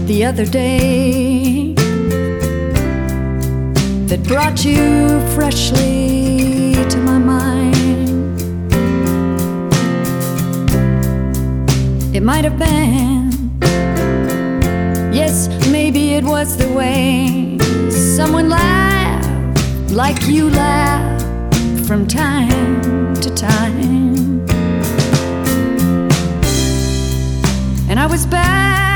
the other day that brought you freshly to my mind. It might have been, yes, maybe it was the way someone laughed like you laugh from time to time. And I was back